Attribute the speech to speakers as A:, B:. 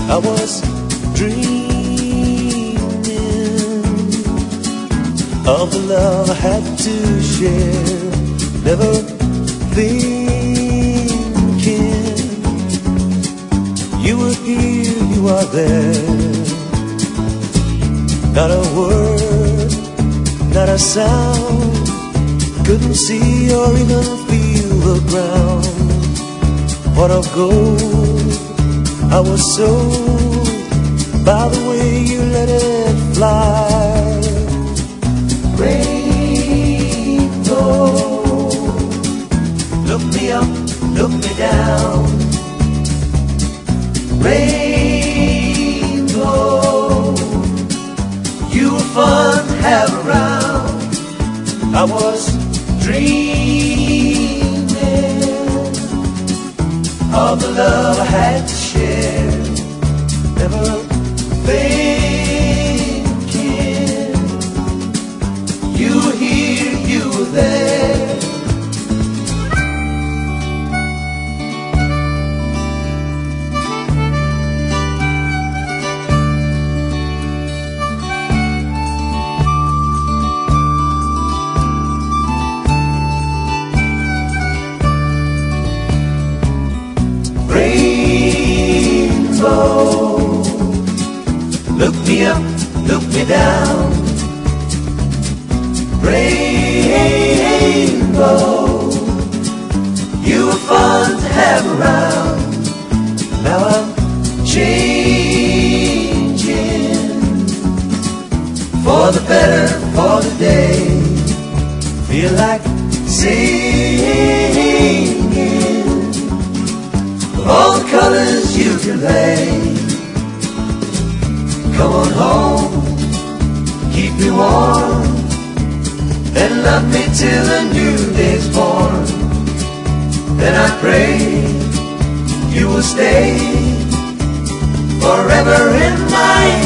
A: I was dreaming of the love I had to share, never thinking you were here, you are there. Not a word, not a sound, couldn't see or even feel the ground. What of gold I was sold by the way you let it fly. Rainbow, look me up, look me down. Rainbow, you were fun to have around. I was dreaming of the love I had to share, never thinking you were here, you were there. Look me up, look me down. Rainbow, you were fun to have around. Now I'm changing for the better, for the day. Feel like singing of all the colors you convey. Come on home, keep me warm, and love me till the new day's born. Then I pray you will stay forever in my